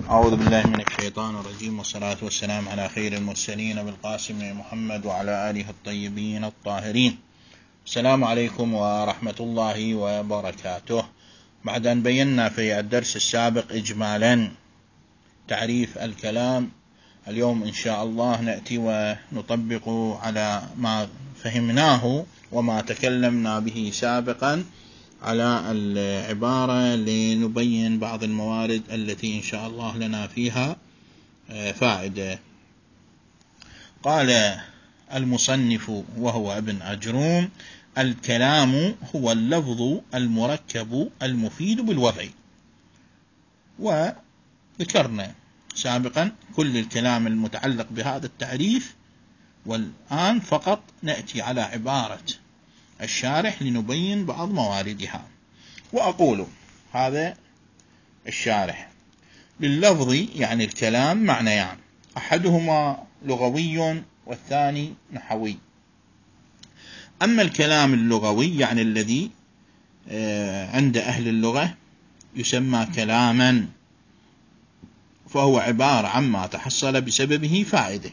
أعوذ بالله من الشيطان الرجيم، والصلاة والسلام على خير المرسلين بالقاسم محمد وعلى آله الطيبين الطاهرين. السلام عليكم ورحمة الله وبركاته. بعد أن بينا في الدرس السابق إجمالا تعريف الكلام، اليوم إن شاء الله نأتي ونطبق على ما فهمناه وما تكلمنا به سابقا على العبارة لنبين بعض الموارد التي إن شاء الله لنا فيها فائدة. قال المصنف وهو ابن أجروم: الكلام هو اللفظ المركب المفيد بالوضع. وذكرنا سابقا كل الكلام المتعلق بهذا التعريف، والآن فقط نأتي على عبارة الشارح لنبين بعض مواردها. وأقول هذا الشارح: لللفظ يعني الكلام معنيان، أحدهما لغوي والثاني نحوي. أما الكلام اللغوي يعني الذي عند أهل اللغة يسمى كلاما، فهو عبارة عما تحصل بسببه فائدة،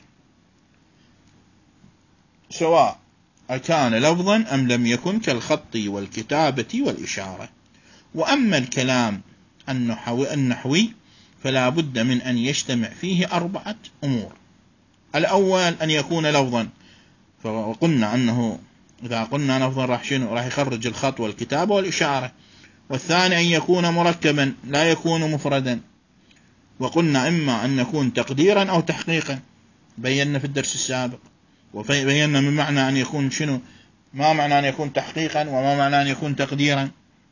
سواء كان لفظا أم لم يكن، كالخط والكتابة والإشارة. وأما الكلام النحوي فلا بد من أن يجتمع فيه 4 أمور. الأول أن يكون لفظا، فقلنا أنه إذا قلنا لفظا راح يخرج الخط والكتابة والإشارة. والثاني أن يكون مركبا لا يكون مفردا، وقلنا إما أن يكون تقديرا أو تحقيقا، بينا في الدرس السابق، وبينا من معنى أن يكون شنو، ما معنى أن يكون تحقيقا وما معنى أن يكون تقديرا.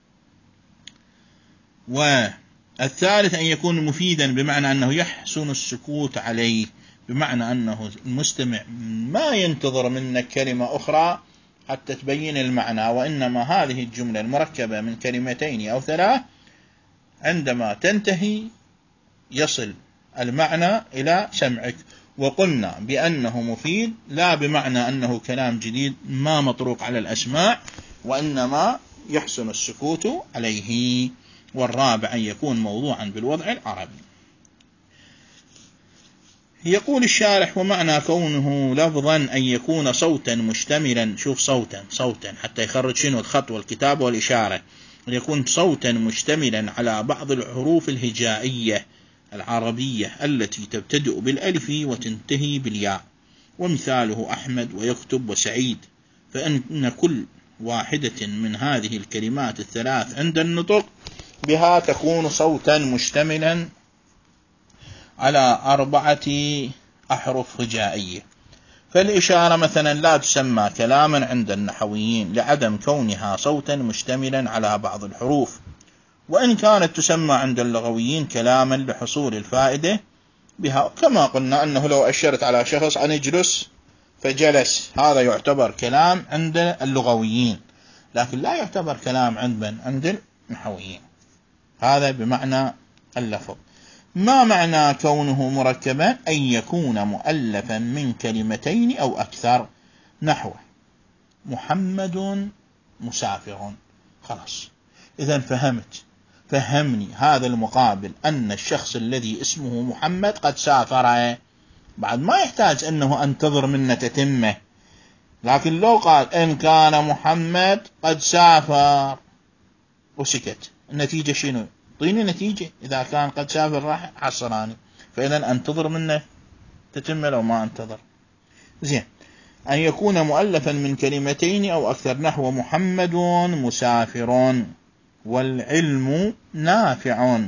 والثالث أن يكون مفيدا، بمعنى أنه يحسن السكوت عليه، بمعنى أنه المستمع ما ينتظر منك كلمة أخرى حتى تبين المعنى، وإنما هذه الجملة المركبة من 2 أو 3 عندما تنتهي يصل المعنى إلى سمعك. وقلنا بأنه مفيد لا بمعنى أنه كلام جديد ما مطروق على الأسماع، وإنما يحسن السكوت عليه. والرابع أن يكون موضوعا بالوضع العربي. يقول الشارح: ومعنى كونه لفظا أن يكون صوتا مشتملا. شوف، صوتا حتى يخرج شنو الخط والكتاب والإشارة، أن يكون صوتا مشتملا على بعض الحروف الهجائية العربية التي تبتدئ بالألف وتنتهي بالياء. ومثاله أحمد ويكتب وسعيد، فإن كل واحدة من هذه الكلمات الثلاث عند النطق بها تكون صوتا مشتملا على 4 أحرف هجائية. فالإشارة مثلا لا تسمى كلاما عند النحويين لعدم كونها صوتا مشتملا على بعض الحروف، وإن كانت تسمى عند اللغويين كلاما لحصول الفائدة بها، كما قلنا أنه لو أشرت على شخص أن يجلس فجلس، هذا يعتبر كلام عند اللغويين، لكن لا يعتبر كلام عند النحويين. هذا بمعنى اللفظ. ما معنى كونه مركبا؟ أن يكون مؤلفا من 2 أو أكثر، نحو محمد مسافر. خلاص، إذا فهمني هذا المقابل أن الشخص الذي اسمه محمد قد سافر، بعد ما يحتاج أنه أنتظر منه تتمه. لكن لو قال إن كان محمد قد سافر وسكت، النتيجة شنو؟ طيني نتيجة. إذا كان قد سافر راح حصراني، فإذا أنتظر منه تتمه لو ما أنتظر. زين، أن يكون مؤلفا من 2 أو أكثر، نحو محمد مسافر، والعلم نافع،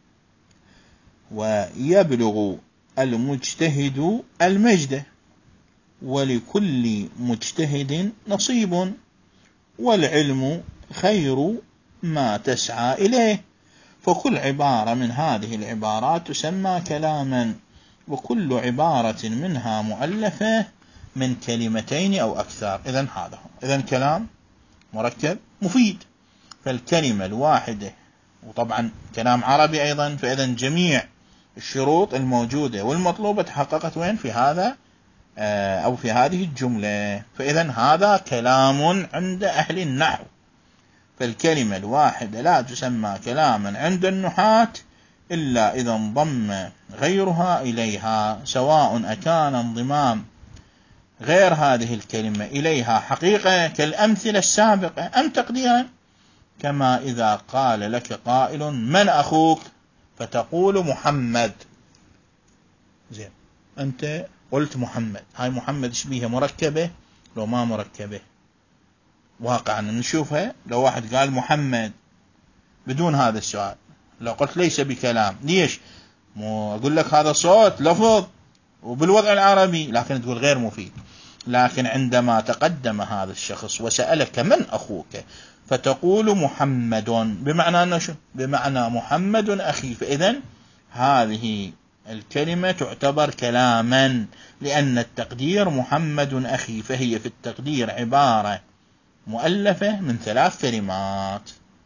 ويبلغ المجتهد المجد، ولكل مجتهد نصيب، والعلم خير ما تسعى إليه. فكل عبارة من هذه العبارات تسمى كلاما، وكل عبارة منها مؤلفة من 2 أو أكثر. إذن كلام مركب مفيد. فالكلمة الواحدة، وطبعا كلام عربي أيضا، فإذا جميع الشروط الموجودة والمطلوبة تحققت وين؟ في هذا أو في هذه الجملة. فإذا هذا كلام عند أهل النحو. فالكلمة الواحدة لا تسمى كلاما عند النحاة إلا إذا انضم غيرها إليها، سواء أكان انضمام غير هذه الكلمة إليها حقيقة كالأمثلة السابقة أم تقديرا، كما إذا قال لك قائل من أخوك فتقول محمد. زين، أنت قلت محمد، هاي محمد إيش بيها، مركبة لو ما مركبة؟ واقعا نشوفها لو واحد قال محمد بدون هذا السؤال، لو قلت ليس بكلام، ليش؟ مو أقول لك هذا صوت لفظ وبالوضع العربي، لكن تقول غير مفيد. لكن عندما تقدم هذا الشخص وسألك من أخوك فتقول محمد، بمعنى أنه شو؟ بمعنى محمد أخي. فإذن هذه الكلمة تعتبر كلاما، لأن التقدير محمد أخي، فهي في التقدير عبارة مؤلفة من 3 كلمات.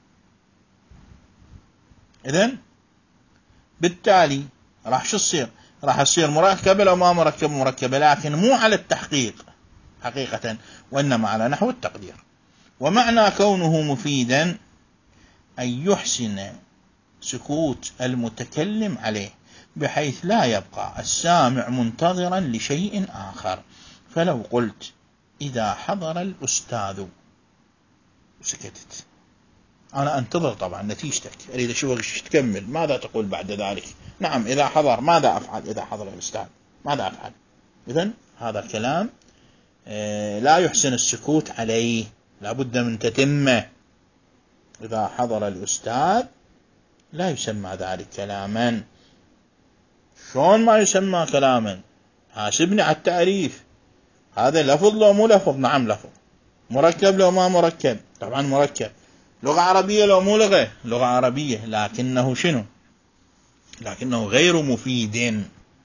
إذن بالتالي راح شو تصير؟ راح تصير مركبة لو ما مركبة، لكن مو على التحقيق حقيقة، وإنما على نحو التقدير. ومعنى كونه مفيدا أن يحسن سكوت المتكلم عليه، بحيث لا يبقى السامع منتظرا لشيء آخر. فلو قلت إذا حضر الأستاذ وسكتت، أنا أنتظر طبعا نتيجتك، أريد أشوفك تكمل، ماذا تقول بعد ذلك؟ نعم إذا حضر، ماذا أفعل إذا حضر الأستاذ؟ ماذا أفعل؟ إذن هذا الكلام لا يحسن السكوت عليه، لابد من تتمة. إذا حضر الأستاذ لا يسمى ذلك كلاما. شلون ما يسمى كلاما؟ حاسبني على التعريف، هذا لفظ لو مو لفظ؟ نعم لفظ. مركب لو ما مركب؟ طبعا مركب. لغة عربية لو مو لغة عربية، لكنه شنو؟ لكنه غير مفيد.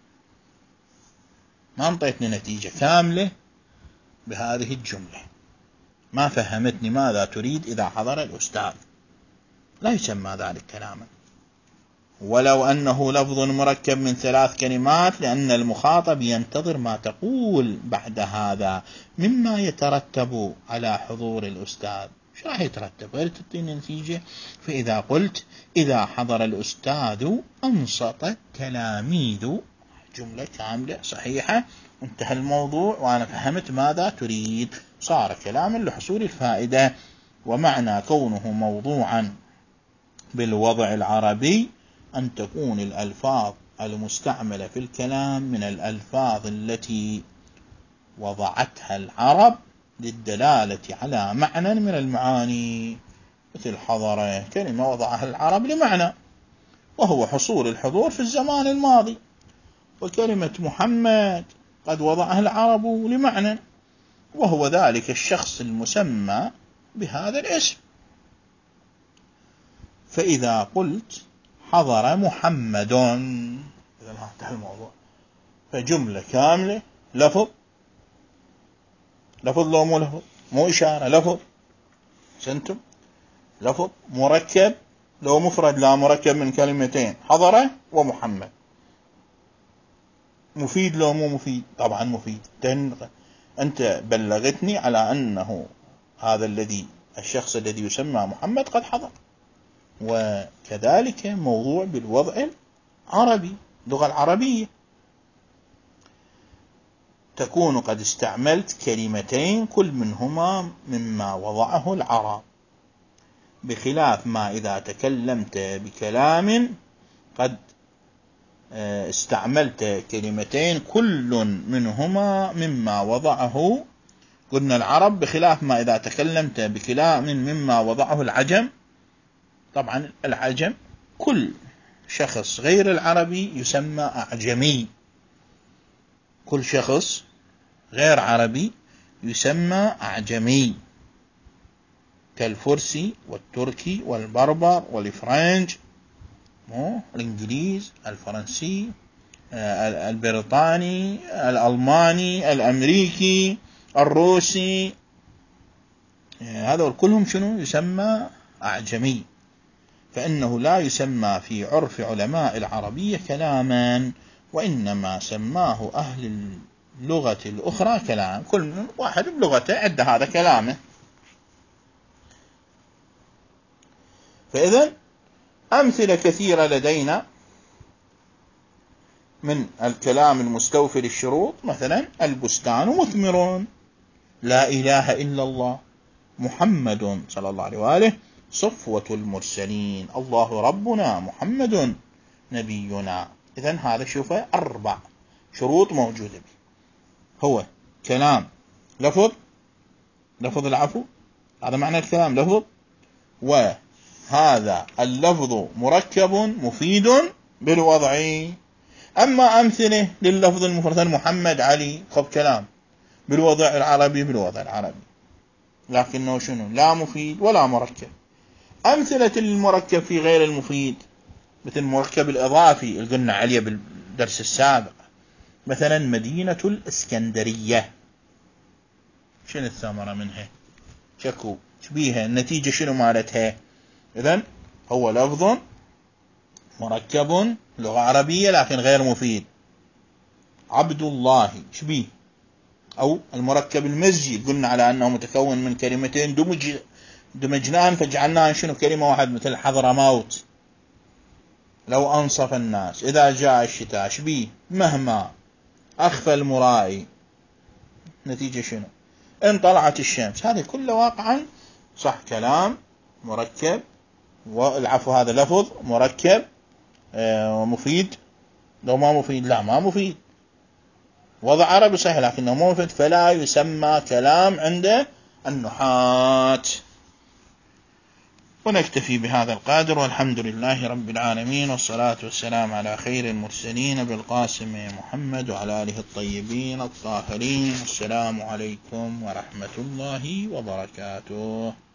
ما انطيتني نتيجة كاملة بهذه الجملة، ما فهمتني ماذا تريد إذا حضر الأستاذ، لا يسمى ذلك كلاما. ولو أنه لفظ مركب من 3 كلمات، لأن المخاطب ينتظر ما تقول بعد هذا مما يترتب على حضور الأستاذ. شو راح يترتب غير تعطيني نتيجة؟ فإذا قلت إذا حضر الأستاذ أنصت التلاميذ، جملة كاملة صحيحة، انتهى الموضوع وأنا فهمت ماذا تريد، صار كلاما لحصول الفائدة. ومعنى كونه موضوعا بالوضع العربي أن تكون الألفاظ المستعملة في الكلام من الألفاظ التي وضعتها العرب للدلالة على معنى من المعاني، مثل حضر كلمة وضعها العرب لمعنى، وهو حصول الحضور في الزمان الماضي. وكلمة محمد قد وضعها العرب لمعنى، وهو ذلك الشخص المسمى بهذا الاسم. فإذا قلت حضر محمد، إذا انتهى الموضوع. فجملة كاملة، لفظ لو مو لفظ، مو إشارة، لفظ سنتم، لفظ مركب لو مفرد لا مركب من كلمتين، حضر ومحمد. مفيد لو مو مفيد؟ طبعا مفيد. أنت بلغتني على أنه هذا الشخص الذي يسمى محمد قد حضر. وكذلك موضوع بالوضع العربي، اللغة العربية تكون قد استعملت كلمتين كل منهما مما وضعه العرب، بخلاف ما إذا تكلمت بكلام قد استعملت كلمتين كل منهما مما وضعه، قلنا العرب، بخلاف ما إذا تكلمت بكلام مما وضعه العجم. طبعا العجم كل شخص غير العربي يسمى أعجمي، كل شخص غير عربي يسمى أعجمي، كالفرسي والتركي والبربر والفرنج، الإنجليز، الفرنسي، البريطاني، الألماني، الأمريكي، الروسي، هذول كلهم شنو يسمى أعجمي. فإنه لا يسمى في عرف علماء العربية كلاما، وإنما سماه أهل اللغة الأخرى كلام، كل واحد بلغته عد هذا كلامه. فإذا أمثلة كثيرة لدينا من الكلام المستوفي للشروط، مثلا البستان مثمر، لا إله إلا الله، محمد صلى الله عليه وآله صفوة المرسلين، الله ربنا، محمد نبينا. إذن هذا شوفه 4 شروط موجودة به. هو كلام لفظ العفو، هذا معنى الكلام لفظ، وهذا اللفظ مركب مفيد بالوضع. أما أمثله لللفظ المفرد محمد علي، خب كلام بالوضع العربي، لكنه شنو؟ لا مفيد ولا مركب. أمثلة المركب في غير المفيد مثل المركب الإضافي اللي قلنا عليه بالدرس السابق، مثلا مدينة الإسكندرية، شنو الثمرة منها؟ شكو شبيها، النتيجة شنو مالتها؟ إذن هو لفظ مركب لغة عربية لكن غير مفيد. عبد الله شبيه، أو المركب المزجي قلنا على أنه متكون من كلمتين دمجناهن فجعلناهن شنو؟ كلمة واحد، مثل حضرموت، لو أنصف الناس، إذا جاء الشتاء شبيه، مهما أخفى المرائي، نتيجة شنو؟ إن طلعت الشمس. هذه كلها واقعا صح كلام مركب، والعفو هذا لفظ مركب ومفيد. لو ما مفيد، لا ما مفيد، وضع عربي صحيح لكنه ما مفيد، فلا يسمى كلام عند النحاة. ونكتفي بهذا القدر، والحمد لله رب العالمين، والصلاة والسلام على خير المرسلين بالقاسم محمد وعلى آله الطيبين الطاهرين. السلام عليكم ورحمة الله وبركاته.